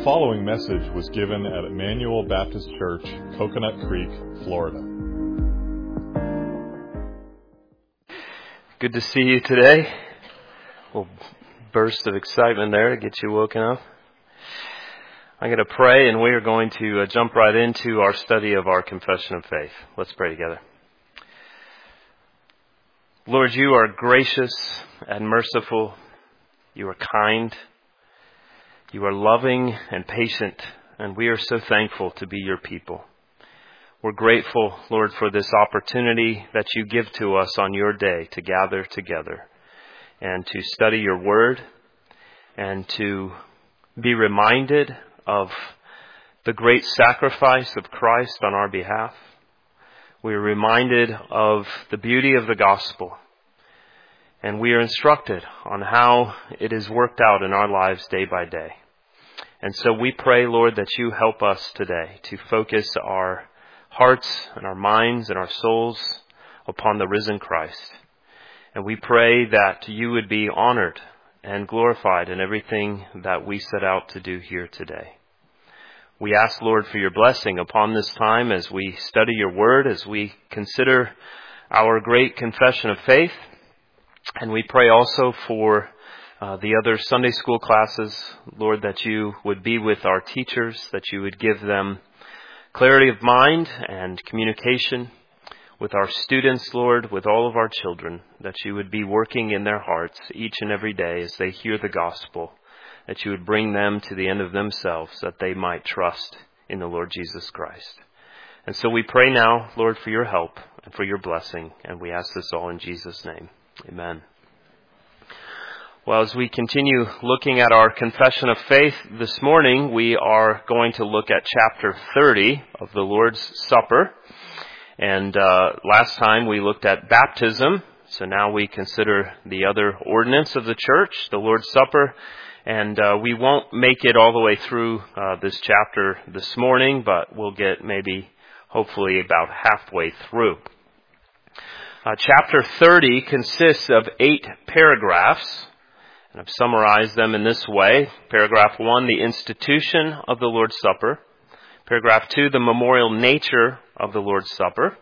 following message was given at Emmanuel Baptist Church, Coconut Creek, Florida. Good to see you today. A little burst of excitement there to get you woken up. I'm going to pray, and we are going to jump right into our study of our confession of faith. Let's pray together. Lord, you are gracious and merciful. You are kind. You are loving and patient, and we are so thankful to be your people. We're grateful, Lord, for this opportunity that you give to us on your day to gather together and to study your word and to be reminded of the great sacrifice of Christ on our behalf. We are reminded of the beauty of the gospel, and we are instructed on how it is worked out in our lives day by day. And so we pray, Lord, that you help us today to focus our hearts and our minds and our souls upon the risen Christ. And we pray that you would be honored and glorified in everything that we set out to do here today. We ask, Lord, for your blessing upon this time as we study your word, as we consider our great confession of faith. And we pray also for the other Sunday school classes, Lord, that you would be with our teachers, that you would give them clarity of mind and communication with our students, Lord, with all of our children, that you would be working in their hearts each and every day as they hear the gospel, that you would bring them to the end of themselves, that they might trust in the Lord Jesus Christ. And so we pray now, Lord, for your help and for your blessing, and we ask this all in Jesus' name. Amen. Well, as we continue looking at our confession of faith this morning, we are going to look at chapter 30 of the Lord's Supper. And last time we looked at baptism, so now we consider the other ordinance of the church, the Lord's Supper. And we won't make it all the way through this chapter this morning, but we'll get maybe, hopefully, about halfway through. Chapter 30 consists of 8 paragraphs, and I've summarized them in this way. Paragraph 1, the institution of the Lord's Supper. Paragraph 2, the memorial nature of the Lord's Supper.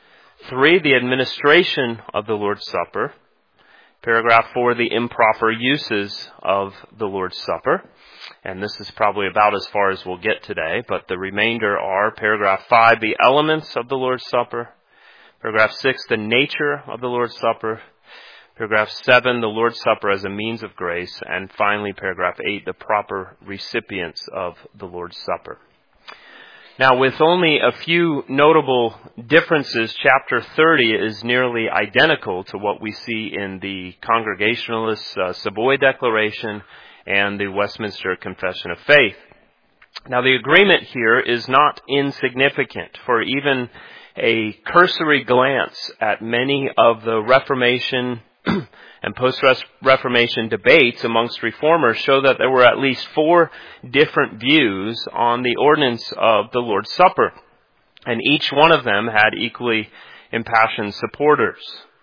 3, the administration of the Lord's Supper. Paragraph 4, the improper uses of the Lord's Supper. And this is probably about as far as we'll get today, but the remainder are paragraph 5, the elements of the Lord's Supper. Paragraph 6, the nature of the Lord's Supper. Paragraph 7, the Lord's Supper as a means of grace. And finally, paragraph 8, the proper recipients of the Lord's Supper. Now, with only a few notable differences, chapter 30 is nearly identical to what we see in the Congregationalist Savoy Declaration and the Westminster Confession of Faith. Now, the agreement here is not insignificant, for even a cursory glance at many of the Reformation and post-Reformation debates amongst reformers show that there were at least 4 different views on the ordinance of the Lord's Supper, and each one of them had equally impassioned supporters.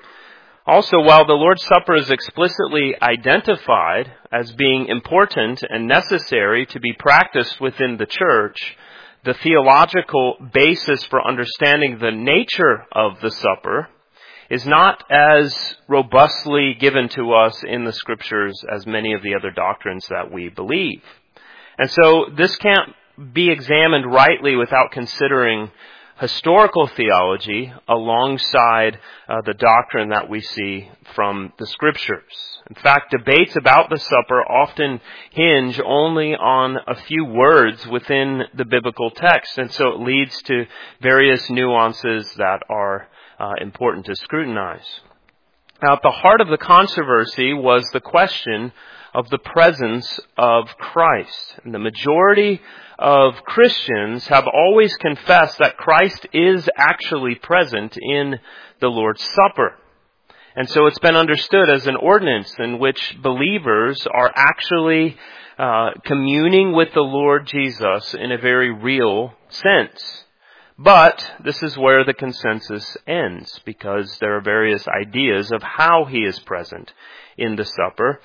Also, while the Lord's Supper is explicitly identified as being important and necessary to be practiced within the church, the theological basis for understanding the nature of the supper is not as robustly given to us in the Scriptures as many of the other doctrines that we believe. And so this can't be examined rightly without considering historical theology alongside the doctrine that we see from the Scriptures. In fact, debates about the supper often hinge only on a few words within the biblical text, and so it leads to various nuances that are important to scrutinize. Now, at the heart of the controversy was the question of the presence of Christ. And the majority of Christians have always confessed that Christ is actually present in the Lord's Supper. And so it's been understood as an ordinance in which believers are actually communing with the Lord Jesus in a very real sense. But this is where the consensus ends, because there are various ideas of how he is present in the supper.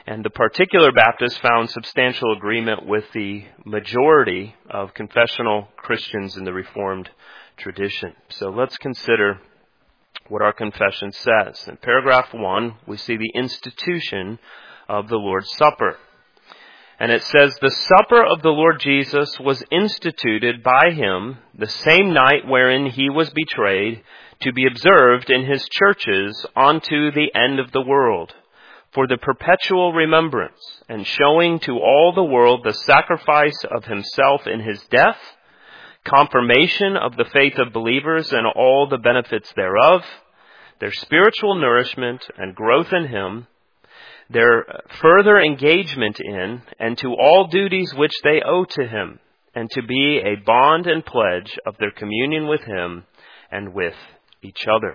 And the particular Baptists found substantial agreement with the majority of confessional Christians in the Reformed tradition. So let's consider what our confession says. In paragraph 1, we see the institution of the Lord's Supper. And it says, "The supper of the Lord Jesus was instituted by him the same night wherein he was betrayed, to be observed in his churches unto the end of the world, for the perpetual remembrance, and showing to all the world the sacrifice of himself in his death, confirmation of the faith of believers and all the benefits thereof, their spiritual nourishment and growth in him, their further engagement in, and to all duties which they owe to him, and to be a bond and pledge of their communion with him and with each other."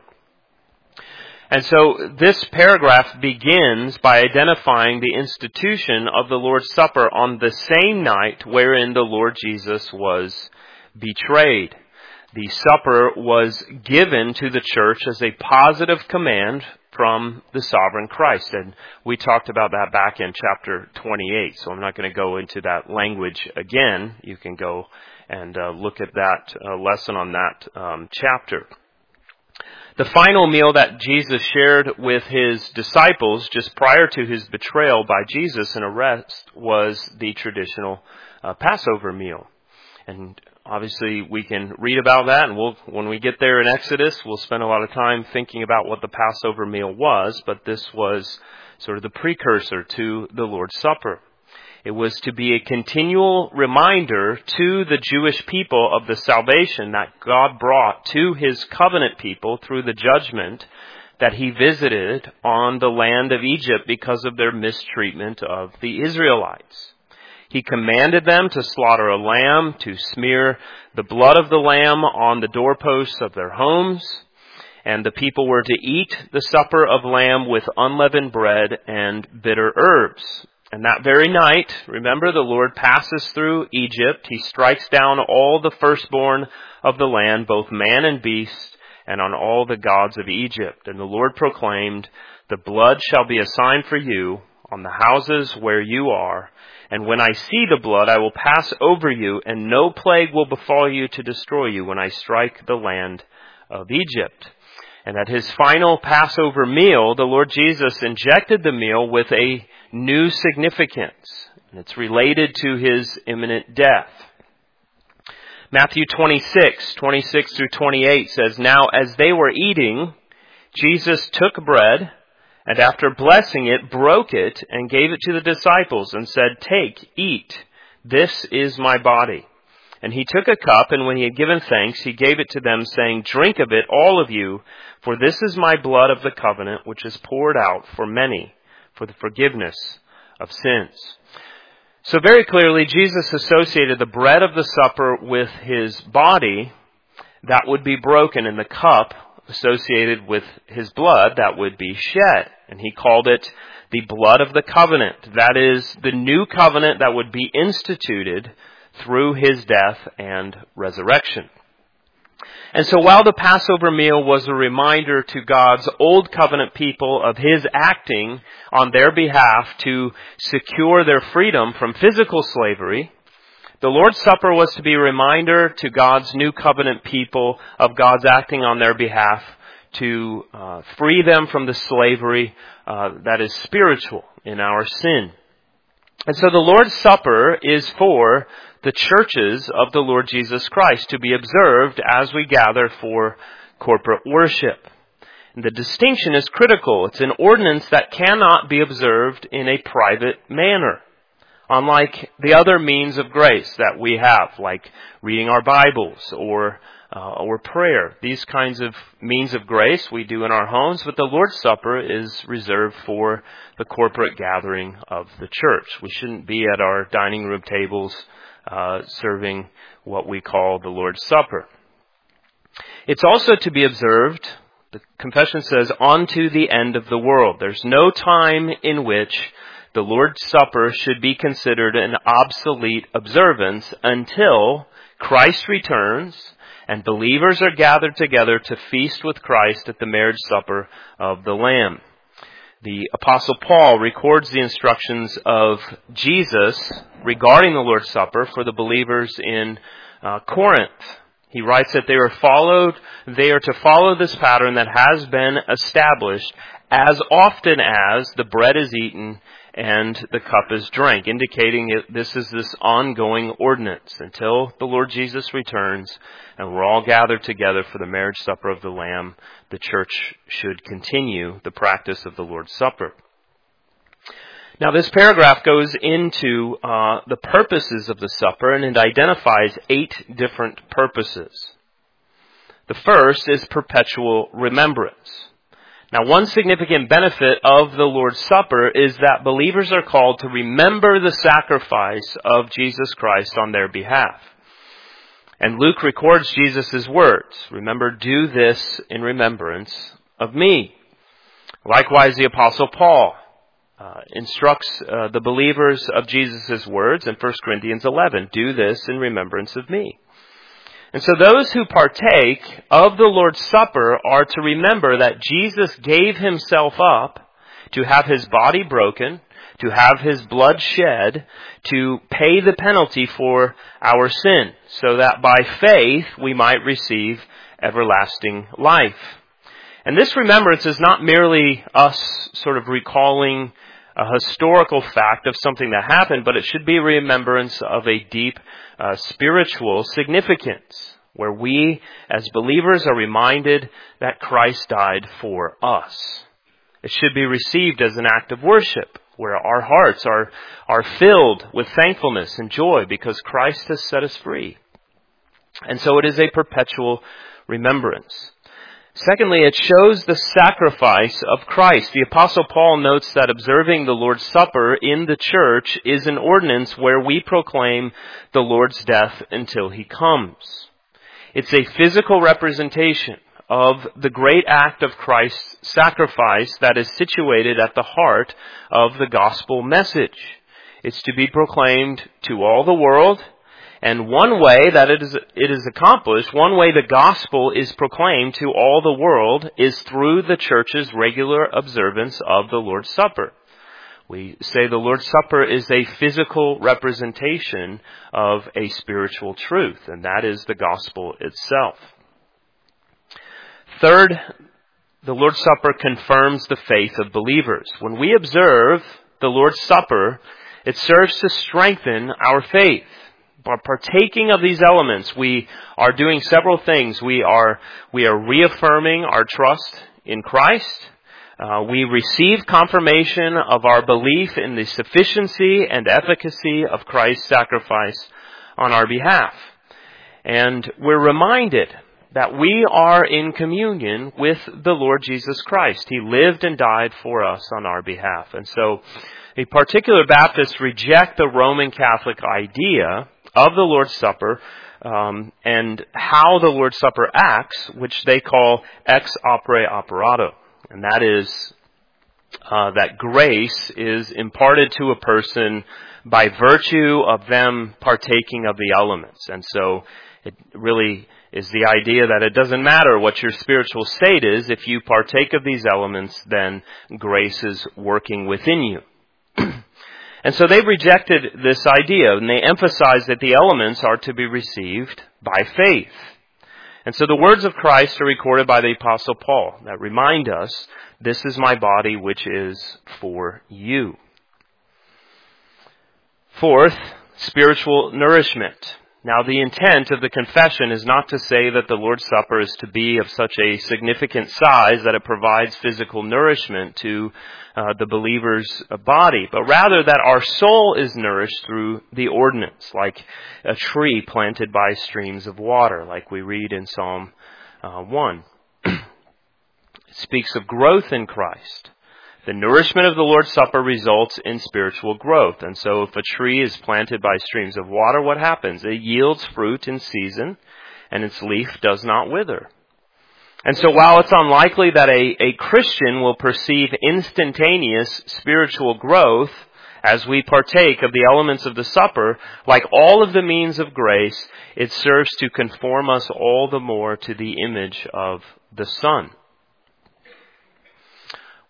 And so this paragraph begins by identifying the institution of the Lord's Supper on the same night wherein the Lord Jesus was betrayed. The supper was given to the church as a positive command from the sovereign Christ. And we talked about that back in chapter 28, so I'm not going to go into that language again. You can go and look at that lesson on that chapter. The final meal that Jesus shared with his disciples just prior to his betrayal by Jesus and arrest was the traditional Passover meal. And obviously we can read about that, and when we get there in Exodus, we'll spend a lot of time thinking about what the Passover meal was, but this was sort of the precursor to the Lord's Supper. It was to be a continual reminder to the Jewish people of the salvation that God brought to his covenant people through the judgment that he visited on the land of Egypt because of their mistreatment of the Israelites. He commanded them to slaughter a lamb, to smear the blood of the lamb on the doorposts of their homes, and the people were to eat the supper of lamb with unleavened bread and bitter herbs. And that very night, remember, the Lord passes through Egypt. He strikes down all the firstborn of the land, both man and beast, and on all the gods of Egypt. And the Lord proclaimed, "The blood shall be a sign for you on the houses where you are. And when I see the blood, I will pass over you, and no plague will befall you to destroy you when I strike the land of Egypt." And at his final Passover meal, the Lord Jesus injected the meal with a new significance, and it's related to his imminent death. Matthew 26 through 28 says, "Now as they were eating, Jesus took bread, and after blessing it, broke it, and gave it to the disciples, and said, 'Take, eat, this is my body.' And he took a cup, and when he had given thanks, he gave it to them, saying, 'Drink of it, all of you, for this is my blood of the covenant, which is poured out for many for the forgiveness of sins.'" So very clearly, Jesus associated the bread of the supper with his body that would be broken, and the cup associated with his blood that would be shed. And he called it the blood of the covenant. That is the new covenant that would be instituted through his death and resurrection. And so while the Passover meal was a reminder to God's old covenant people of his acting on their behalf to secure their freedom from physical slavery, the Lord's Supper was to be a reminder to God's new covenant people of God's acting on their behalf to free them from the slavery that is spiritual in our sin. And so the Lord's Supper is for the churches of the Lord Jesus Christ to be observed as we gather for corporate worship. And the distinction is critical. It's an ordinance that cannot be observed in a private manner, unlike the other means of grace that we have, like reading our Bibles or prayer. These kinds of means of grace we do in our homes, but the Lord's Supper is reserved for the corporate gathering of the church. We shouldn't be at our dining room tables serving what we call the Lord's Supper. It's also to be observed, the confession says, unto the end of the world. There's no time in which the Lord's Supper should be considered an obsolete observance until Christ returns and believers are gathered together to feast with Christ at the marriage supper of the Lamb. The Apostle Paul records the instructions of Jesus regarding the Lord's Supper for the believers in Corinth. He writes that they are to follow this pattern that has been established as often as the bread is eaten and the cup is drank, indicating this is this ongoing ordinance until the Lord Jesus returns and we're all gathered together for the marriage supper of the Lamb. The church should continue the practice of the Lord's Supper. Now this paragraph goes into the purposes of the supper, and it identifies 8 different purposes. The first is perpetual remembrance. Now, one significant benefit of the Lord's Supper is that believers are called to remember the sacrifice of Jesus Christ on their behalf. And Luke records Jesus' words, "Remember, do this in remembrance of me." Likewise, the Apostle Paul instructs the believers of Jesus' words in 1 Corinthians 11, "Do this in remembrance of me." And so those who partake of the Lord's Supper are to remember that Jesus gave himself up to have his body broken, to have his blood shed, to pay the penalty for our sin, so that by faith we might receive everlasting life. And this remembrance is not merely us sort of recalling a historical fact of something that happened, but it should be a remembrance of a deep spiritual significance, where we as believers are reminded that Christ died for us. It should be received as an act of worship, where our hearts are filled with thankfulness and joy because Christ has set us free. And so it is a perpetual remembrance. Secondly, it shows the sacrifice of Christ. The Apostle Paul notes that observing the Lord's Supper in the church is an ordinance where we proclaim the Lord's death until he comes. It's a physical representation of the great act of Christ's sacrifice that is situated at the heart of the gospel message. It's to be proclaimed to all the world. And one way that it is accomplished, one way the gospel is proclaimed to all the world is through the church's regular observance of the Lord's Supper. We say the Lord's Supper is a physical representation of a spiritual truth, and that is the gospel itself. Third, the Lord's Supper confirms the faith of believers. When we observe the Lord's Supper, it serves to strengthen our faith. By partaking of these elements, we are doing several things. We are reaffirming our trust in Christ. We receive confirmation of our belief in the sufficiency and efficacy of Christ's sacrifice on our behalf. And we're reminded that we are in communion with the Lord Jesus Christ. He lived and died for us on our behalf. And so the particular Baptists reject the Roman Catholic idea of the Lord's Supper and how the Lord's Supper acts, which they call ex opere operato. And that is that grace is imparted to a person by virtue of them partaking of the elements. And so it really is the idea that it doesn't matter what your spiritual state is. If you partake of these elements, then grace is working within you. And so they've rejected this idea, and they emphasize that the elements are to be received by faith. And so the words of Christ are recorded by the Apostle Paul that remind us, "This is my body which is for you." Fourth, spiritual nourishment. Now, the intent of the confession is not to say that the Lord's Supper is to be of such a significant size that it provides physical nourishment to the believer's body, but rather that our soul is nourished through the ordinance, like a tree planted by streams of water, like we read in Psalm 1. It speaks of growth in Christ. The nourishment of the Lord's Supper results in spiritual growth. And so if a tree is planted by streams of water, what happens? It yields fruit in season, and its leaf does not wither. And so while it's unlikely that a Christian will perceive instantaneous spiritual growth as we partake of the elements of the supper, like all of the means of grace, it serves to conform us all the more to the image of the Son.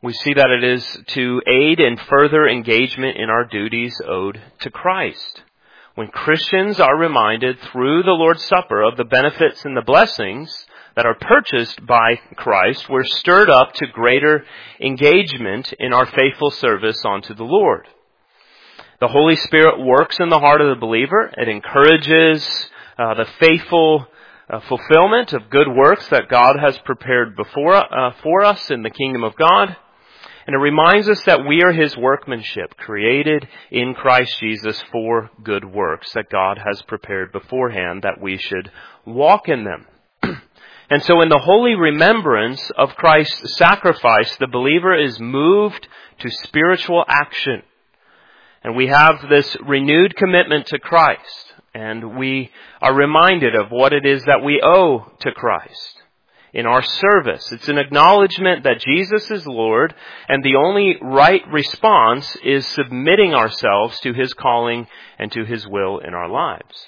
we see that it is to aid in further engagement in our duties owed to Christ. When Christians are reminded through the Lord's Supper of the benefits and the blessings that are purchased by Christ, we're stirred up to greater engagement in our faithful service unto the Lord. The Holy Spirit works in the heart of the believer. It encourages the faithful fulfillment of good works that God has prepared for us in the kingdom of God. And it reminds us that we are His workmanship, created in Christ Jesus for good works that God has prepared beforehand that we should walk in them. And so in the holy remembrance of Christ's sacrifice, the believer is moved to spiritual action. And we have this renewed commitment to Christ. And we are reminded of what it is that we owe to Christ in our service. It's an acknowledgement that Jesus is Lord, and the only right response is submitting ourselves to His calling and to His will in our lives.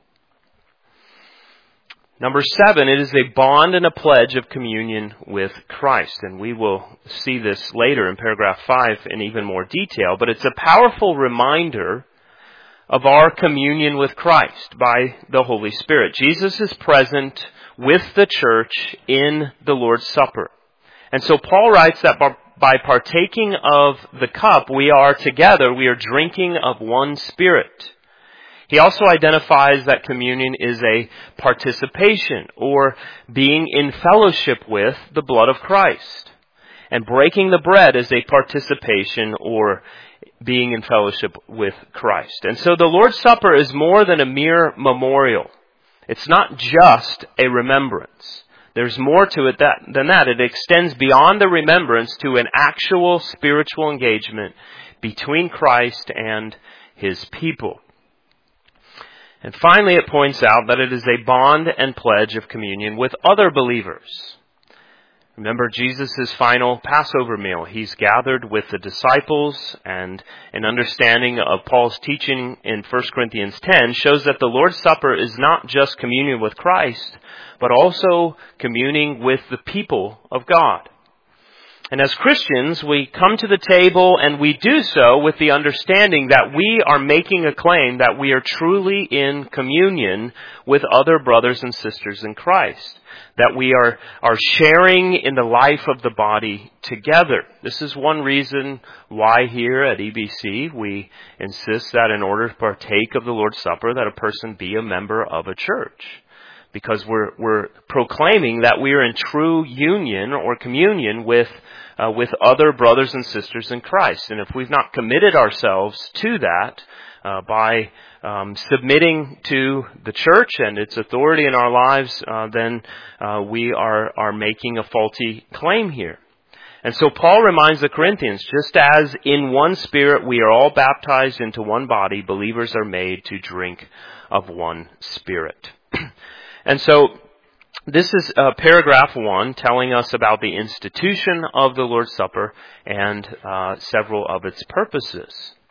Number 7, it is a bond and a pledge of communion with Christ. And we will see this later in paragraph 5 in even more detail. But it's a powerful reminder of our communion with Christ by the Holy Spirit. Jesus is present with the church in the Lord's Supper. And so Paul writes that by partaking of the cup, we are together, we are drinking of one Spirit. He also identifies that communion is a participation or being in fellowship with the blood of Christ. And breaking the bread is a participation or being in fellowship with Christ. And so the Lord's Supper is more than a mere memorial. It's not just a remembrance. There's more to it than that. It extends beyond the remembrance to an actual spiritual engagement between Christ and His people. And finally, it points out that it is a bond and pledge of communion with other believers. Remember Jesus' final Passover meal. He's gathered with the disciples, and an understanding of Paul's teaching in 1 Corinthians 10 shows that the Lord's Supper is not just communion with Christ, but also communing with the people of God. And as Christians, we come to the table and we do so with the understanding that we are making a claim that we are truly in communion with other brothers and sisters in Christ. That we are sharing in the life of the body together. This is one reason why here at EBC we insist that in order to partake of the Lord's Supper that a person be a member of a church. Because we're proclaiming that we are in true union or communion with other brothers and sisters in Christ. And if we've not committed ourselves to that by submitting to the church and its authority in our lives, then we are making a faulty claim here. And so Paul reminds the Corinthians, just as in one Spirit we are all baptized into one body, believers are made to drink of one Spirit. And so this is paragraph 1 telling us about the institution of the Lord's Supper and several of its purposes.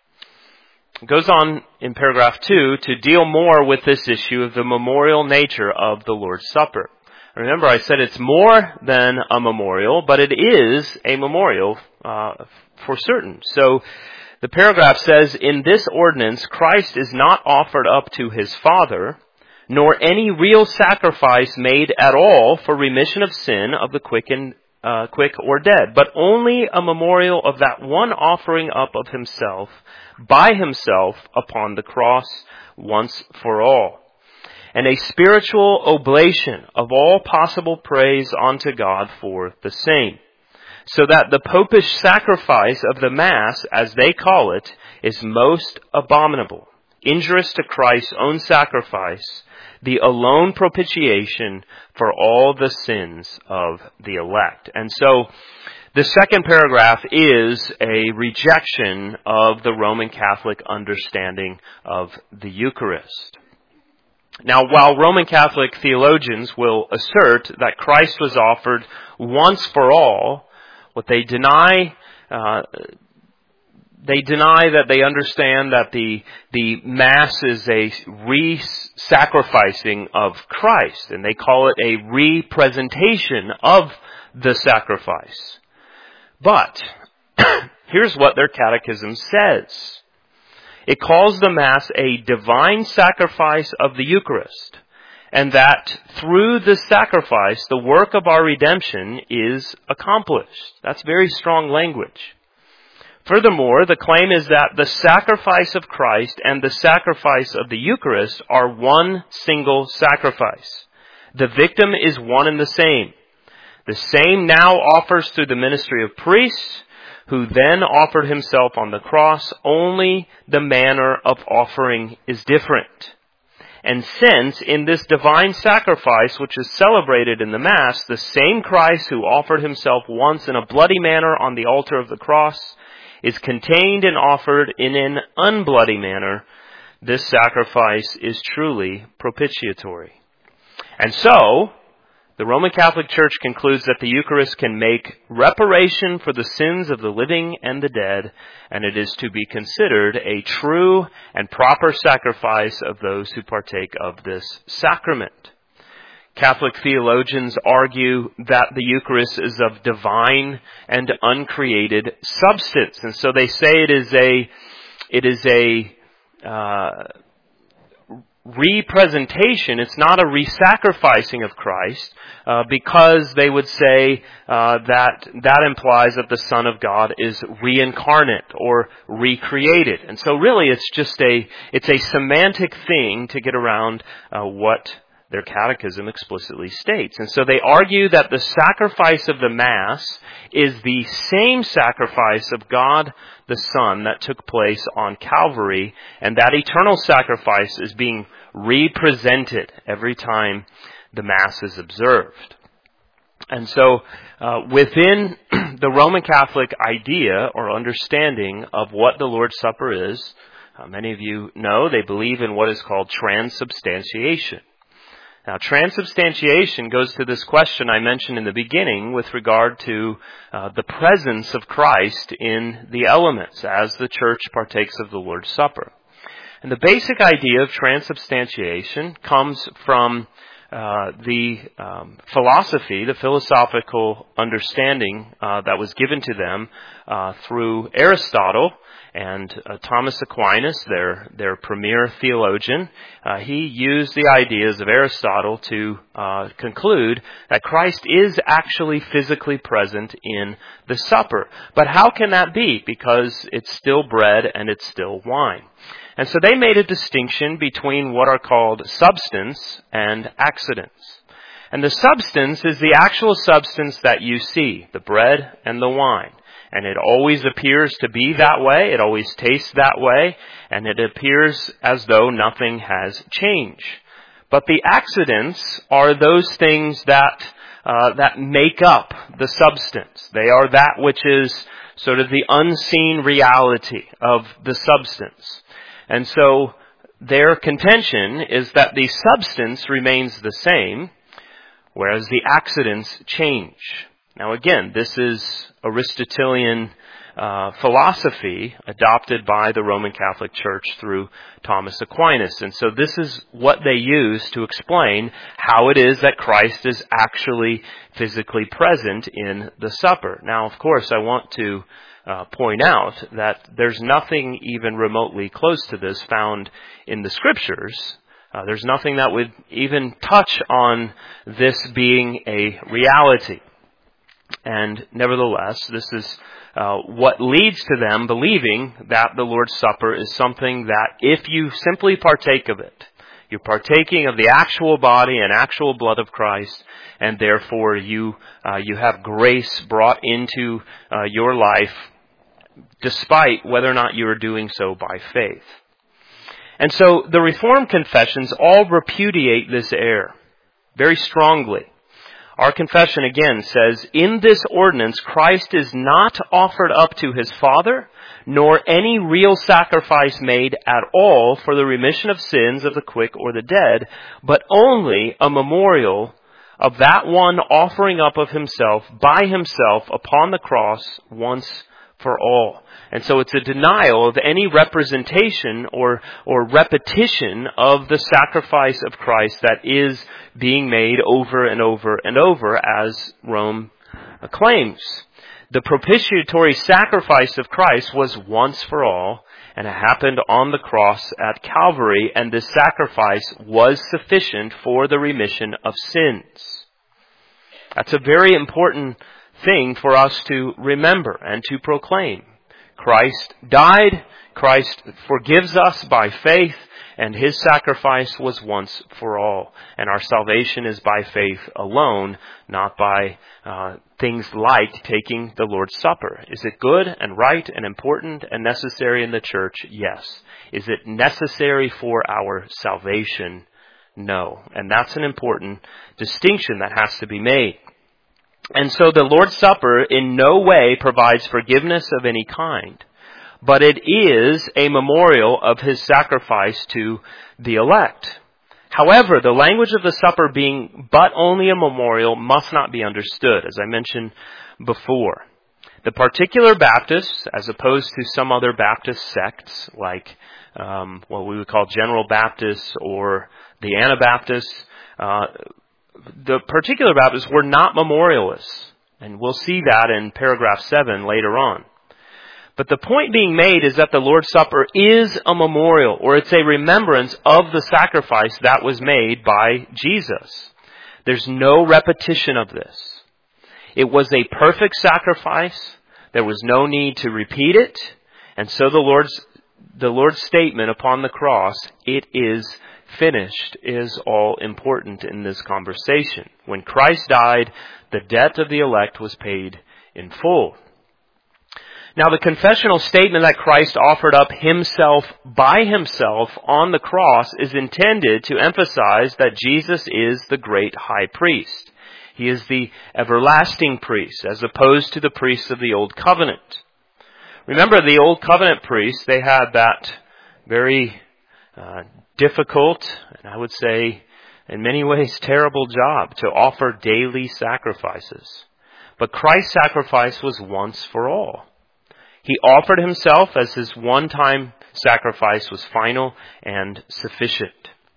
It goes on in paragraph 2 to deal more with this issue of the memorial nature of the Lord's Supper. Remember, I said it's more than a memorial, but it is a memorial for certain. So the paragraph says, in this ordinance, Christ is not offered up to His Father, nor any real sacrifice made at all for remission of sin of the quick or dead, but only a memorial of that one offering up of Himself by Himself upon the cross once for all, and a spiritual oblation of all possible praise unto God for the same, so that the popish sacrifice of the Mass, as they call it, is most abominable, injurious to Christ's own sacrifice, the alone propitiation for all the sins of the elect. And so the second paragraph is a rejection of the Roman Catholic understanding of the Eucharist. Now, while Roman Catholic theologians will assert that Christ was offered once for all, what they deny that they understand that the Mass is a re-sacrificing of Christ, and they call it a representation of the sacrifice. But Here's what their catechism says. It calls the Mass a divine sacrifice of the Eucharist, and that through this sacrifice, the work of our redemption is accomplished. That's very strong language. Furthermore, the claim is that the sacrifice of Christ and the sacrifice of the Eucharist are one single sacrifice. The victim is one and the same. The same now offers through the ministry of priests, who then offered himself on the cross. Only the manner of offering is different. And since in this divine sacrifice, which is celebrated in the Mass, the same Christ who offered himself once in a bloody manner on the altar of the cross is contained and offered in an unbloody manner, this sacrifice is truly propitiatory. And so, the Roman Catholic Church concludes that the Eucharist can make reparation for the sins of the living and the dead, and it is to be considered a true and proper sacrifice of those who partake of this sacrament. Catholic theologians argue that the Eucharist is of divine and uncreated substance, and so they say it is a representation. It's not a resacrificing of Christ, because they would say that implies that the Son of God is reincarnate or recreated, and so really it's a semantic thing to get around what their catechism explicitly states. And so they argue that the sacrifice of the Mass is the same sacrifice of God the Son that took place on Calvary, and that eternal sacrifice is being represented every time the Mass is observed. And so within the Roman Catholic idea or understanding of what the Lord's Supper is, many of you know they believe in what is called transubstantiation. Now, transubstantiation goes to this question I mentioned in the beginning with regard to the presence of Christ in the elements as the Church partakes of the Lord's Supper. And the basic idea of transubstantiation comes from the philosophy, the philosophical understanding that was given to them through Aristotle and Thomas Aquinas, their premier theologian. He used the ideas of Aristotle to conclude that Christ is actually physically present in the supper. But how can that be? Because it's still bread and it's still wine. And so they made a distinction between what are called substance and accidents. And the substance is the actual substance that you see, the bread and the wine. And it always appears to be that way, it always tastes that way, and it appears as though nothing has changed. But the accidents are those things that make up the substance. They are that which is sort of the unseen reality of the substance. And so their contention is that the substance remains the same, whereas the accidents change. Now again, this is Aristotelian philosophy adopted by the Roman Catholic Church through Thomas Aquinas. And so this is what they use to explain how it is that Christ is actually physically present in the supper. Now, of course, I want to point out that there's nothing even remotely close to this found in the Scriptures. There's nothing that would even touch on this being a reality. And nevertheless, this is what leads to them believing that the Lord's Supper is something that if you simply partake of it, you're partaking of the actual body and actual blood of Christ, and therefore you have grace brought into your life despite whether or not you are doing so by faith. And so the Reformed confessions all repudiate this error very strongly. Our confession again says, in this ordinance, Christ is not offered up to his Father, nor any real sacrifice made at all for the remission of sins of the quick or the dead, but only a memorial of that one offering up of himself by himself upon the cross once for all. And so it's a denial of any representation or repetition of the sacrifice of Christ that is being made over and over and over, as Rome claims. The propitiatory sacrifice of Christ was once for all, and it happened on the cross at Calvary, and this sacrifice was sufficient for the remission of sins. That's a very important thing for us to remember and to proclaim. Christ died, Christ forgives us by faith, and His sacrifice was once for all. And our salvation is by faith alone, not by things like taking the Lord's Supper. Is it good and right and important and necessary in the church? Yes. Is it necessary for our salvation? No. And that's an important distinction that has to be made. And so the Lord's Supper in no way provides forgiveness of any kind, but it is a memorial of His sacrifice to the elect. However, the language of the supper being but only a memorial must not be understood, as I mentioned before. The particular Baptists, as opposed to some other Baptist sects like what we would call General Baptists or the Anabaptists, the particular Baptists were not memorialists. And we'll see that in paragraph 7 later on. But the point being made is that the Lord's Supper is a memorial, or it's a remembrance of the sacrifice that was made by Jesus. There's no repetition of this. It was a perfect sacrifice. There was no need to repeat it. And so the Lord's statement upon the cross, "It is finished," is all important in this conversation. When Christ died, the debt of the elect was paid in full. Now, the confessional statement that Christ offered up Himself by Himself on the cross is intended to emphasize that Jesus is the great high priest. He is the everlasting priest, as opposed to the priests of the Old Covenant. Remember, the Old Covenant priests, they had that very difficult, and I would say in many ways terrible job to offer daily sacrifices. But Christ's sacrifice was once for all. He offered Himself as His one-time sacrifice was final and sufficient.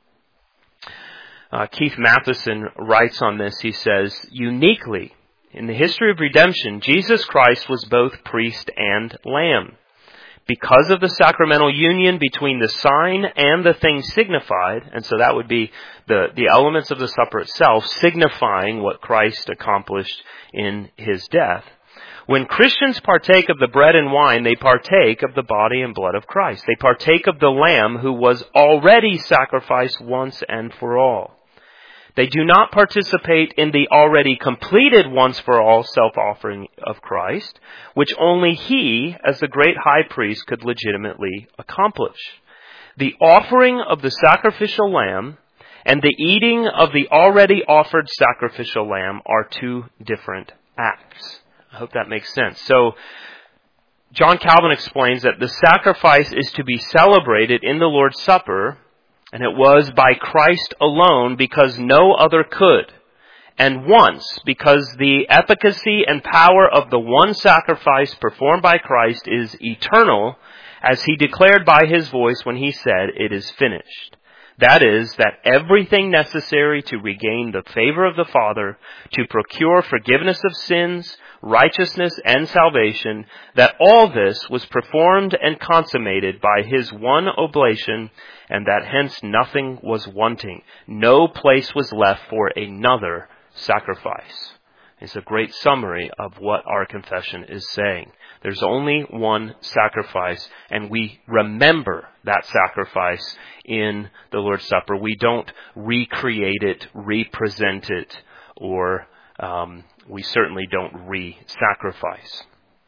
Keith Matheson writes on this. He says, "Uniquely, in the history of redemption, Jesus Christ was both priest and lamb. Because of the sacramental union between the sign and the thing signified," and so that would be the elements of the supper itself, signifying what Christ accomplished in His death. When Christians partake of the bread and wine, they partake of the body and blood of Christ. They partake of the Lamb who was already sacrificed once and for all. They do not participate in the already completed once-for-all self-offering of Christ, which only He, as the great high priest, could legitimately accomplish. The offering of the sacrificial lamb and the eating of the already offered sacrificial lamb are two different acts. I hope that makes sense. So, John Calvin explains that the sacrifice is to be celebrated in the Lord's Supper, and it was by Christ alone because no other could. And once, because the efficacy and power of the one sacrifice performed by Christ is eternal, as He declared by His voice when He said, "It is finished." That is, that everything necessary to regain the favor of the Father, to procure forgiveness of sins, righteousness, and salvation, that all this was performed and consummated by His one oblation, and that hence nothing was wanting. No place was left for another sacrifice. It's a great summary of what our confession is saying. There's only one sacrifice, and we remember that sacrifice in the Lord's Supper. We don't recreate it, represent it, or we certainly don't re-sacrifice.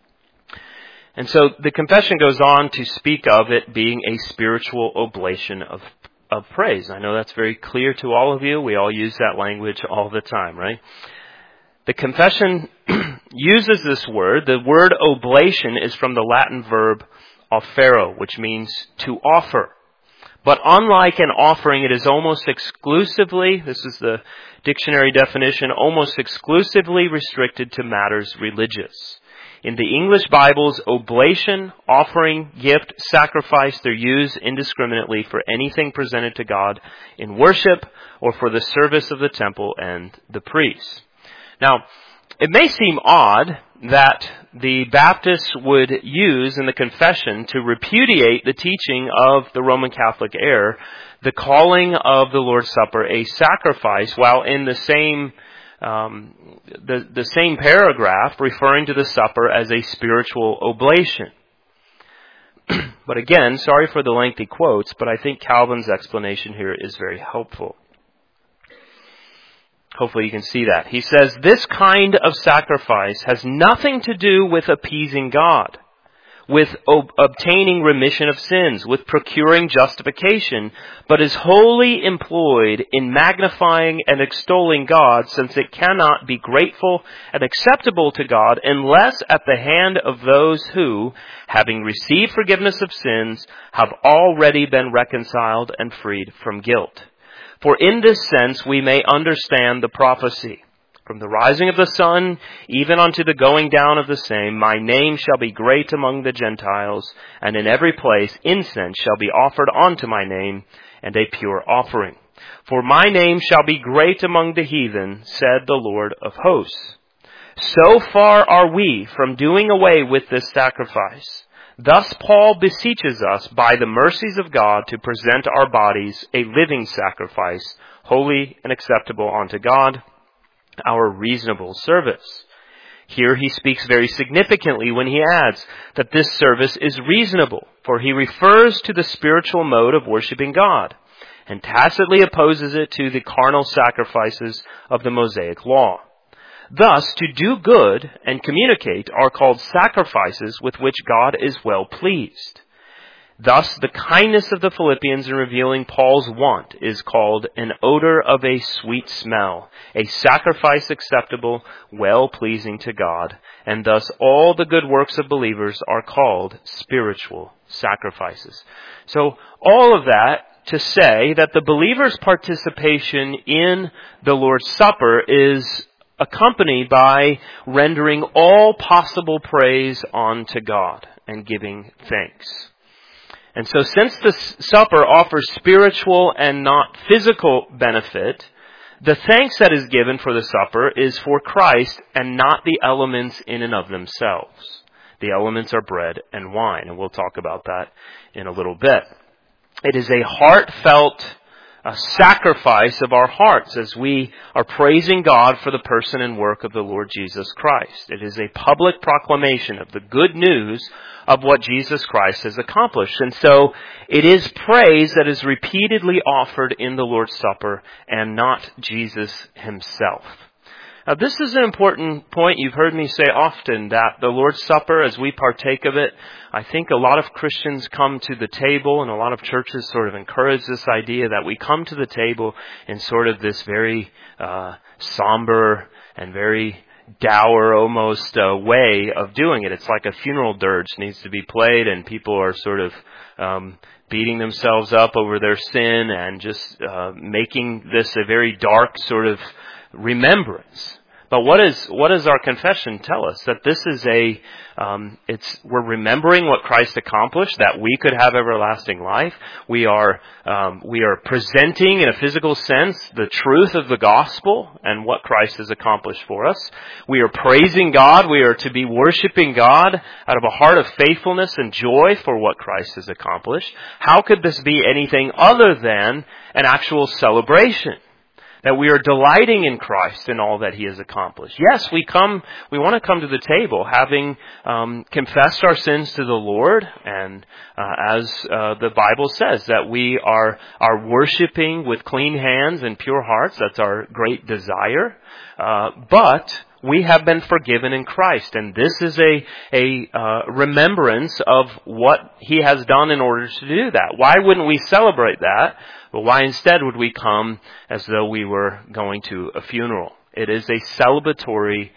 And so the confession goes on to speak of it being a spiritual oblation of praise. I know that's very clear to all of you. We all use that language all the time, right? The confession uses this word. The word oblation is from the Latin verb offero, which means to offer. But unlike an offering, it is almost exclusively, this is the dictionary definition, almost exclusively restricted to matters religious. In the English Bibles, oblation, offering, gift, sacrifice, they're used indiscriminately for anything presented to God in worship or for the service of the temple and the priests. Now, It may seem odd that the Baptists would use in the confession to repudiate the teaching of the Roman Catholic error, the calling of the Lord's Supper a sacrifice, while in the same paragraph referring to the supper as a spiritual oblation. But again, sorry for the lengthy quotes, but I think Calvin's explanation here is very helpful. Hopefully you can see that. He says, this kind of sacrifice has nothing to do with appeasing God, with obtaining remission of sins, with procuring justification, but is wholly employed in magnifying and extolling God, since it cannot be grateful and acceptable to God unless at the hand of those who, having received forgiveness of sins, have already been reconciled and freed from guilt. For in this sense we may understand the prophecy. From the rising of the sun, even unto the going down of the same, my name shall be great among the Gentiles, and in every place incense shall be offered unto my name, and a pure offering. For my name shall be great among the heathen, said the Lord of hosts. So far are we from doing away with this sacrifice. Thus Paul beseeches us by the mercies of God to present our bodies a living sacrifice, holy and acceptable unto God, our reasonable service. Here he speaks very significantly when he adds that this service is reasonable, for he refers to the spiritual mode of worshiping God, and tacitly opposes it to the carnal sacrifices of the Mosaic law. Thus, to do good and communicate are called sacrifices with which God is well pleased. Thus, the kindness of the Philippians in revealing Paul's want is called an odor of a sweet smell, a sacrifice acceptable, well-pleasing to God. And thus all the good works of believers are called spiritual sacrifices. So all of that to say that the believer's participation in the Lord's Supper is accompanied by rendering all possible praise unto God and giving thanks. And so since the supper offers spiritual and not physical benefit, the thanks that is given for the supper is for Christ and not the elements in and of themselves. The elements are bread and wine, and we'll talk about that in a little bit. It is a heartfelt sacrifice of our hearts as we are praising God for the person and work of the Lord Jesus Christ. It is a public proclamation of the good news of what Jesus Christ has accomplished. And so it is praise that is repeatedly offered in the Lord's Supper and not Jesus himself. Now, this is an important point. You've heard me say often that the Lord's Supper, as we partake of it, I think a lot of Christians come to the table, and a lot of churches sort of encourage this idea that we come to the table in sort of this very somber and very dour almost way of doing it. It's like a funeral dirge needs to be played, and people are sort of beating themselves up over their sin and just making this a very dark sort of remembrance. But what does our confession tell us? That this is we're remembering what Christ accomplished, that we could have everlasting life. We are presenting in a physical sense the truth of the gospel and what Christ has accomplished for us. We are praising God. We are to be worshiping God out of a heart of faithfulness and joy for what Christ has accomplished. How could this be anything other than an actual celebration? That we are delighting in Christ and all that He has accomplished. Yes, we want to come to the table having confessed our sins to the Lord, and as the Bible says, that we are worshiping with clean hands and pure hearts. That's our great desire. But we have been forgiven in Christ, and this is a remembrance of what He has done in order to do that. Why wouldn't we celebrate that? But why instead would we come as though we were going to a funeral? It is a celebratory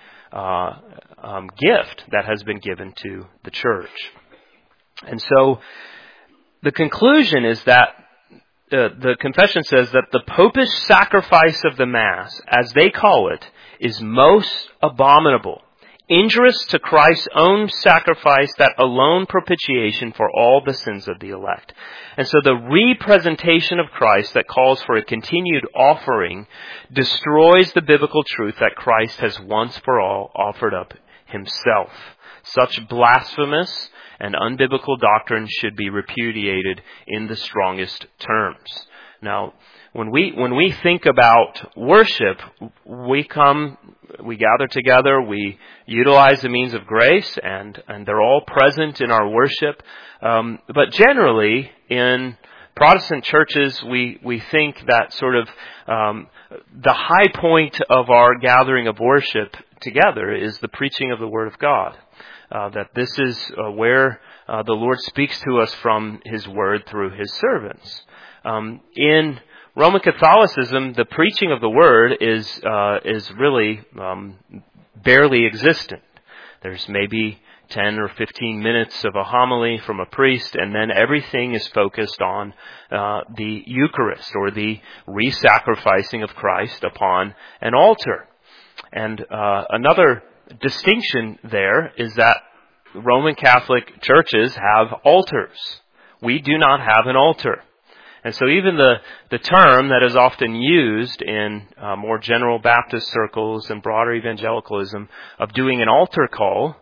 gift that has been given to the church. And so the conclusion is that the confession says that the popish sacrifice of the Mass, as they call it, is most abominable, injurious to Christ's own sacrifice, that alone propitiation for all the sins of the elect. And so the representation of Christ that calls for a continued offering destroys the biblical truth that Christ has once for all offered up himself. Such blasphemous and unbiblical doctrine should be repudiated in the strongest terms. Now, when we think about worship, we gather together, we utilize the means of grace, and they're all present in our worship. But generally, in Protestant churches, we think that sort of the high point of our gathering of worship together is the preaching of the Word of God. That this is where the Lord speaks to us from His Word through His servants. In Roman Catholicism, the preaching of the Word is really barely existent. There's maybe 10 or 15 minutes of a homily from a priest, and then everything is focused on the Eucharist, or the re-sacrificing of Christ upon an altar. And another distinction there is that Roman Catholic churches have altars. We do not have an altar. And so even the term that is often used in more general Baptist circles and broader evangelicalism of doing an altar call,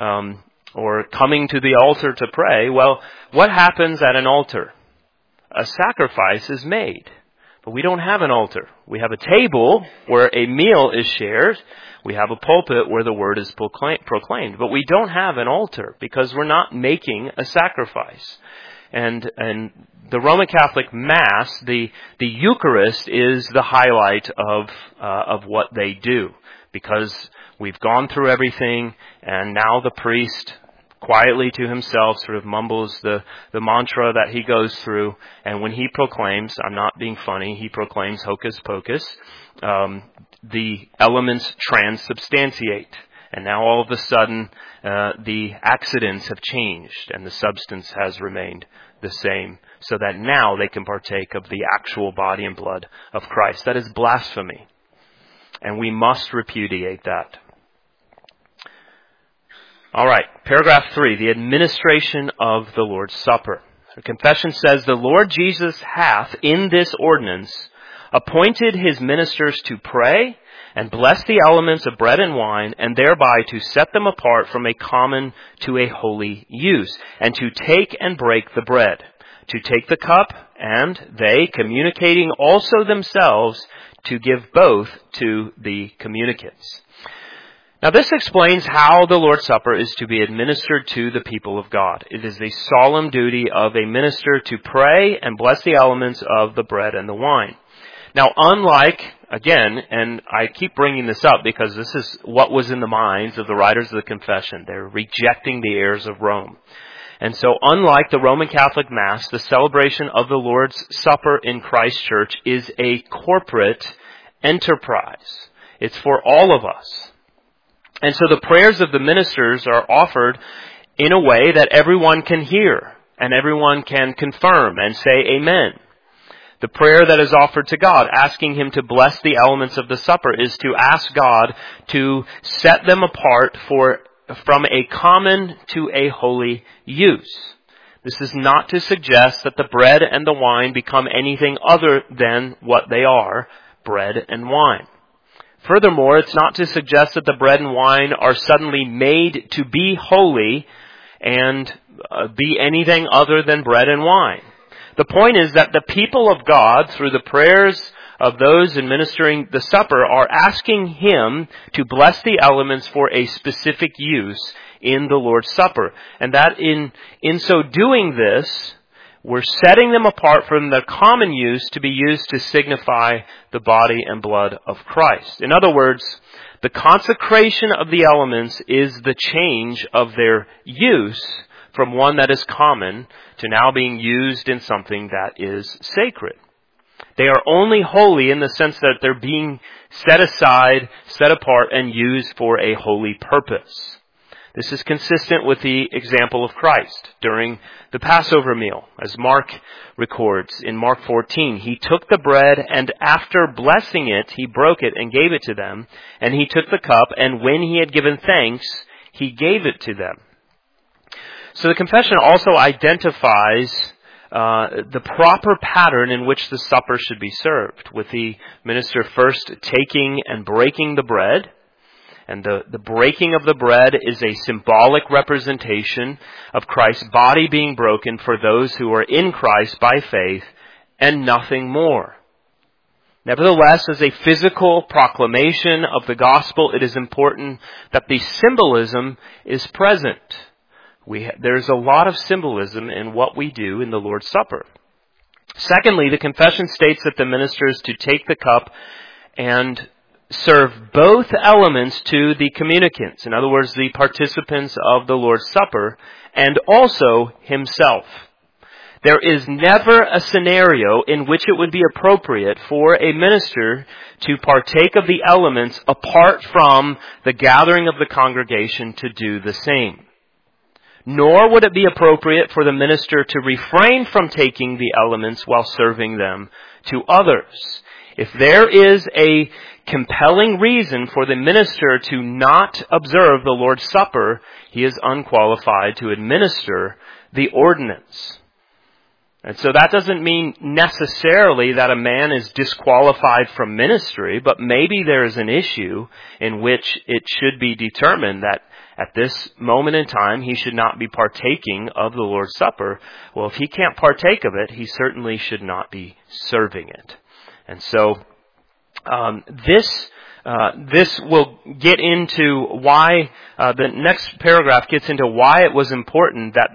or coming to the altar to pray, well, what happens at an altar? A sacrifice is made. But we don't have an altar. We have a table where a meal is shared. We have a pulpit where the word is proclaimed. But we don't have an altar because we're not making a sacrifice. And the Roman Catholic Mass, the Eucharist, is the highlight of what they do, because we've gone through everything, and now the priest quietly to himself sort of mumbles the mantra that he goes through, and when he proclaims, I'm not being funny, he proclaims hocus pocus, the elements transubstantiate. And now all of a sudden, the accidents have changed and the substance has remained the same, so that now they can partake of the actual body and blood of Christ. That is blasphemy. And we must repudiate that. All right, paragraph 3, the administration of the Lord's Supper. The confession says, the Lord Jesus hath in this ordinance appointed his ministers to pray and bless the elements of bread and wine, and thereby to set them apart from a common to a holy use, and to take and break the bread, to take the cup, and they, communicating also themselves, to give both to the communicants. Now this explains how the Lord's Supper is to be administered to the people of God. It is the solemn duty of a minister to pray and bless the elements of the bread and the wine. Now, unlike, again, and I keep bringing this up because this is what was in the minds of the writers of the confession. They're rejecting the errors of Rome. And so, unlike the Roman Catholic Mass, the celebration of the Lord's Supper in Christ Church is a corporate enterprise. It's for all of us. And so the prayers of the ministers are offered in a way that everyone can hear and everyone can confirm and say amen. The prayer that is offered to God, asking Him to bless the elements of the supper, is to ask God to set them apart from a common to a holy use. This is not to suggest that the bread and the wine become anything other than what they are, bread and wine. Furthermore, it's not to suggest that the bread and wine are suddenly made to be holy and be anything other than bread and wine. The point is that the people of God, through the prayers of those administering the supper, are asking Him to bless the elements for a specific use in the Lord's Supper. And that in so doing this, we're setting them apart from their common use to be used to signify the body and blood of Christ. In other words, the consecration of the elements is the change of their use from one that is common to now being used in something that is sacred. They are only holy in the sense that they're being set aside, set apart, and used for a holy purpose. This is consistent with the example of Christ during the Passover meal. As Mark records in Mark 14, he took the bread and after blessing it, he broke it and gave it to them. And he took the cup and when he had given thanks, he gave it to them. So the confession also identifies the proper pattern in which the supper should be served, with the minister first taking and breaking the bread. And the breaking of the bread is a symbolic representation of Christ's body being broken for those who are in Christ by faith and nothing more. Nevertheless, as a physical proclamation of the gospel, it is important that the symbolism is present. There's a lot of symbolism in what we do in the Lord's Supper. Secondly, the confession states that the minister is to take the cup and serve both elements to the communicants, in other words, the participants of the Lord's Supper, and also himself. There is never a scenario in which it would be appropriate for a minister to partake of the elements apart from the gathering of the congregation to do the same. Nor would it be appropriate for the minister to refrain from taking the elements while serving them to others. If there is a compelling reason for the minister to not observe the Lord's Supper, he is unqualified to administer the ordinance. And so that doesn't mean necessarily that a man is disqualified from ministry, but maybe there is an issue in which it should be determined that at this moment in time he should not be partaking of the Lord's Supper. Well, if he can't partake of it, he certainly should not be serving it. And so this will get into why the next paragraph gets into why it was important that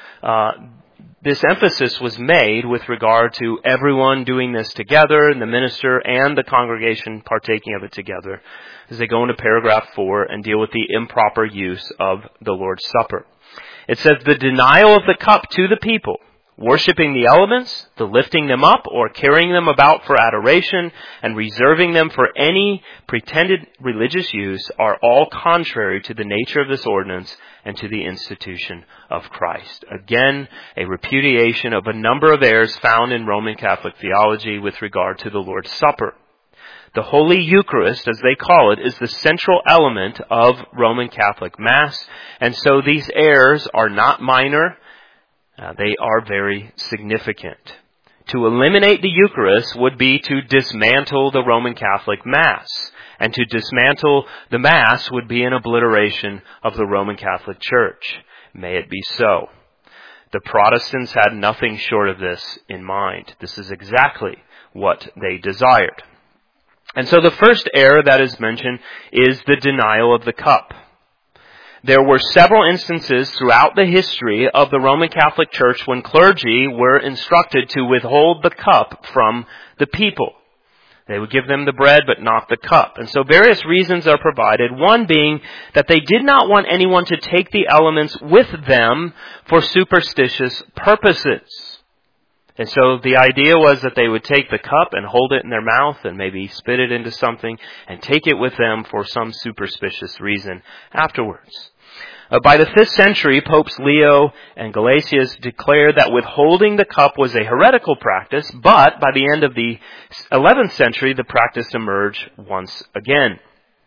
this emphasis was made with regard to everyone doing this together, and the minister and the congregation partaking of it together, as they go into paragraph 4 and deal with the improper use of the Lord's Supper. It says, the denial of the cup to the people, worshiping the elements, the lifting them up or carrying them about for adoration, and reserving them for any pretended religious use are all contrary to the nature of this ordinance and to the institution of Christ. Again, a repudiation of a number of errors found in Roman Catholic theology with regard to the Lord's Supper. The Holy Eucharist, as they call it, is the central element of Roman Catholic Mass, and so these errors are not minor. They are very significant. To eliminate the Eucharist would be to dismantle the Roman Catholic Mass. And to dismantle the Mass would be an obliteration of the Roman Catholic Church. May it be so. The Protestants had nothing short of this in mind. This is exactly what they desired. And so the first error that is mentioned is the denial of the cup. There were several instances throughout the history of the Roman Catholic Church when clergy were instructed to withhold the cup from the people. They would give them the bread but not the cup. And so various reasons are provided, one being that they did not want anyone to take the elements with them for superstitious purposes. And so the idea was that they would take the cup and hold it in their mouth and maybe spit it into something and take it with them for some superstitious reason afterwards. By the 5th century, Popes Leo and Gelasius declared that withholding the cup was a heretical practice, but by the end of the 11th century, the practice emerged once again.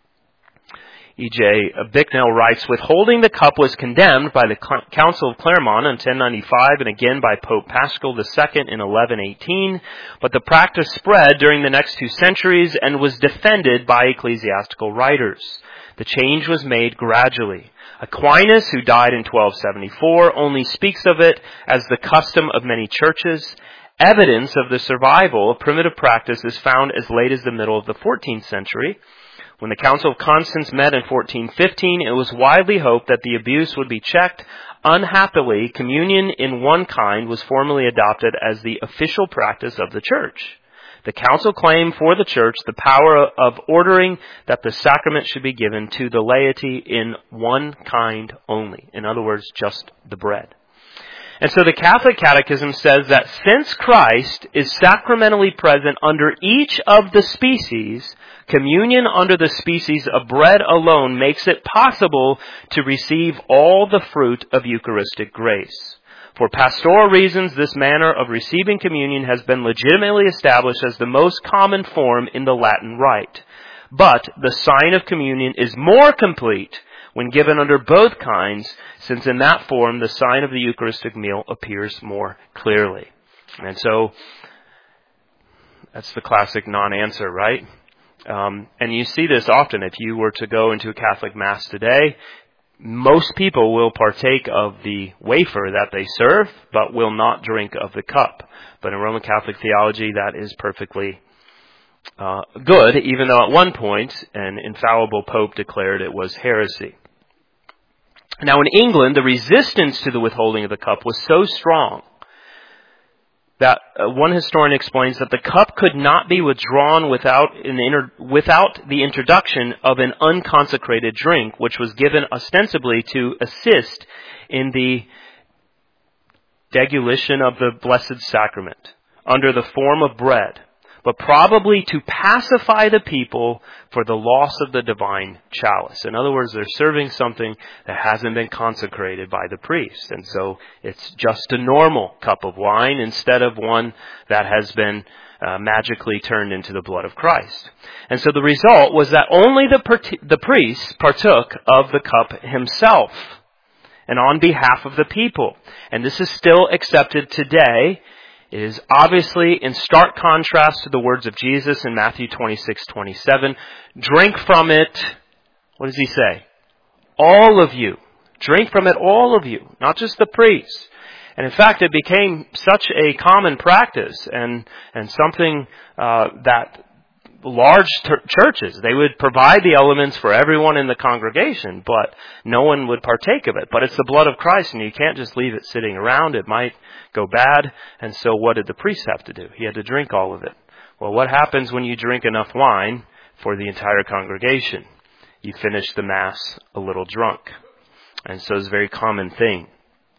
E.J. Bicknell writes, withholding the cup was condemned by the Council of Clermont in 1095 and again by Pope Paschal II in 1118, but the practice spread during the next 2 centuries and was defended by ecclesiastical writers. The change was made gradually. Aquinas, who died in 1274, only speaks of it as the custom of many churches. Evidence of the survival of primitive practice is found as late as the middle of the 14th century. When the Council of Constance met in 1415, it was widely hoped that the abuse would be checked. Unhappily, communion in one kind was formally adopted as the official practice of the Church. The Council claimed for the Church the power of ordering that the sacrament should be given to the laity in one kind only. In other words, just the bread. And so the Catholic Catechism says that since Christ is sacramentally present under each of the species, communion under the species of bread alone makes it possible to receive all the fruit of Eucharistic grace. For pastoral reasons, this manner of receiving communion has been legitimately established as the most common form in the Latin rite. But the sign of communion is more complete when given under both kinds, since in that form the sign of the Eucharistic meal appears more clearly. And so, that's the classic non-answer, right? And you see this often. If you were to go into a Catholic Mass today, most people will partake of the wafer that they serve, but will not drink of the cup. But in Roman Catholic theology, that is perfectly good, even though at one point an infallible pope declared it was heresy. Now in England, the resistance to the withholding of the cup was so strong that one historian explains that the cup could not be withdrawn without the introduction of an unconsecrated drink, which was given ostensibly to assist in the deglutition of the Blessed Sacrament under the form of bread, but probably to pacify the people for the loss of the divine chalice. In other words, they're serving something that hasn't been consecrated by the priest. And so it's just a normal cup of wine instead of one that has been magically turned into the blood of Christ. And so the result was that only the priest partook of the cup himself and on behalf of the people. And this is still accepted today. It is obviously in stark contrast to the words of Jesus in Matthew 26:27. Drink from it, what does he say? All of you. Drink from it, all of you, not just the priests. And in fact, it became such a common practice and something that large churches, they would provide the elements for everyone in the congregation, but no one would partake of it. But it's the blood of Christ, and you can't just leave it sitting around. It might go bad. And so what did the priest have to do? He had to drink all of it. Well, what happens when you drink enough wine for the entire congregation? You finish the Mass a little drunk. And so it's a very common thing.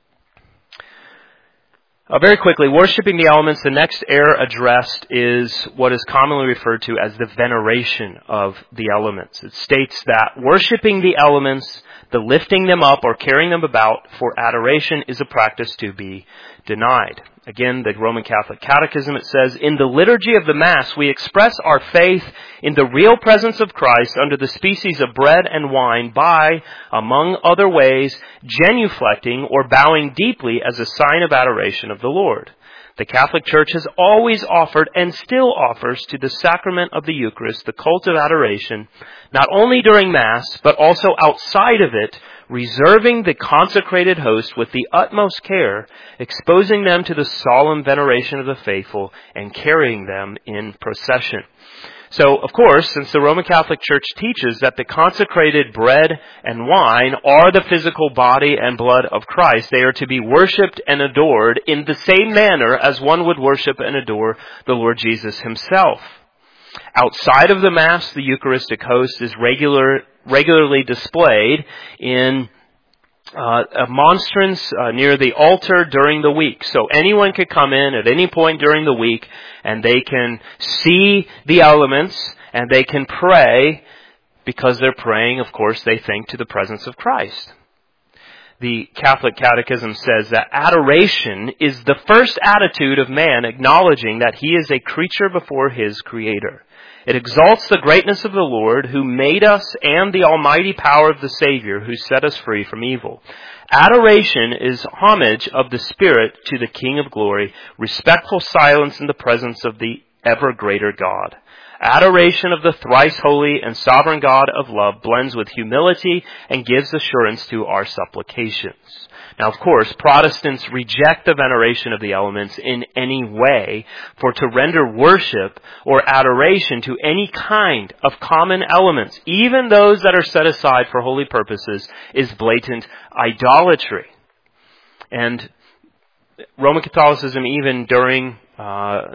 Very quickly, worshiping the elements, the next error addressed is what is commonly referred to as the veneration of the elements. It states that worshiping the elements, the lifting them up or carrying them about for adoration is a practice to be denied. Again, the Roman Catholic Catechism, it says, in the liturgy of the Mass, we express our faith in the real presence of Christ under the species of bread and wine by, among other ways, genuflecting or bowing deeply as a sign of adoration of the Lord. The Catholic Church has always offered and still offers to the sacrament of the Eucharist the cult of adoration, not only during Mass, but also outside of it, reserving the consecrated host with the utmost care, exposing them to the solemn veneration of the faithful, and carrying them in procession. So, of course, since the Roman Catholic Church teaches that the consecrated bread and wine are the physical body and blood of Christ, they are to be worshipped and adored in the same manner as one would worship and adore the Lord Jesus himself. Outside of the Mass, the Eucharistic host is regularly displayed in a monstrance near the altar during the week. So anyone could come in at any point during the week and they can see the elements and they can pray. Because they're praying, of course, they think to the presence of Christ. The Catholic Catechism says that adoration is the first attitude of man acknowledging that he is a creature before his Creator. It exalts the greatness of the Lord who made us and the almighty power of the Savior who set us free from evil. Adoration is homage of the Spirit to the King of Glory, respectful silence in the presence of the ever greater God. Adoration of the thrice holy and sovereign God of love blends with humility and gives assurance to our supplications. Now, of course, Protestants reject the veneration of the elements in any way, for to render worship or adoration to any kind of common elements, even those that are set aside for holy purposes, is blatant idolatry. And Roman Catholicism, even during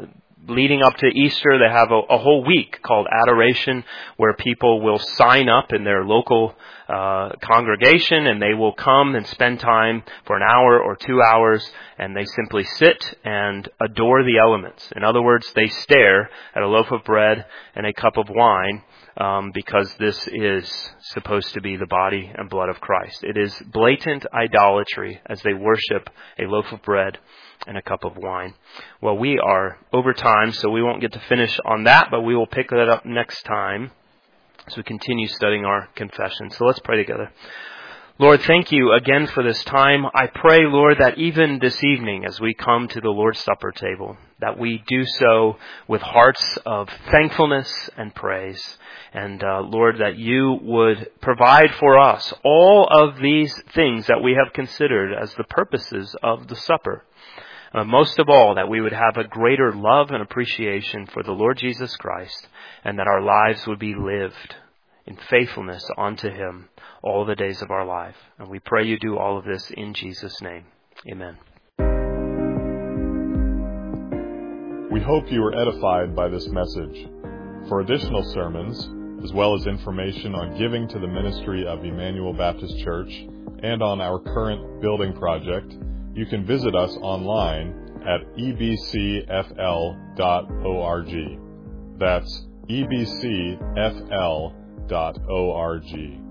leading up to Easter, they have a whole week called Adoration, where people will sign up in their local congregation, and they will come and spend time for an hour or 2 hours, and they simply sit and adore the elements. In other words, they stare at a loaf of bread and a cup of wine, because this is supposed to be the body and blood of Christ. It is blatant idolatry as they worship a loaf of bread and a cup of wine. Well, we are over time, so we won't get to finish on that, but we will pick that up next time as we continue studying our confession. So let's pray together. Lord, thank you again for this time. I pray, Lord, that even this evening as we come to the Lord's Supper table, that we do so with hearts of thankfulness and praise. And Lord, that you would provide for us all of these things that we have considered as the purposes of the supper. Most of all, that we would have a greater love and appreciation for the Lord Jesus Christ, and that our lives would be lived in faithfulness unto Him all the days of our life. And we pray you do all of this in Jesus' name. Amen. We hope you were edified by this message. For additional sermons, as well as information on giving to the ministry of Emmanuel Baptist Church and on our current building project, you can visit us online at ebcfl.org. That's ebcfl.org.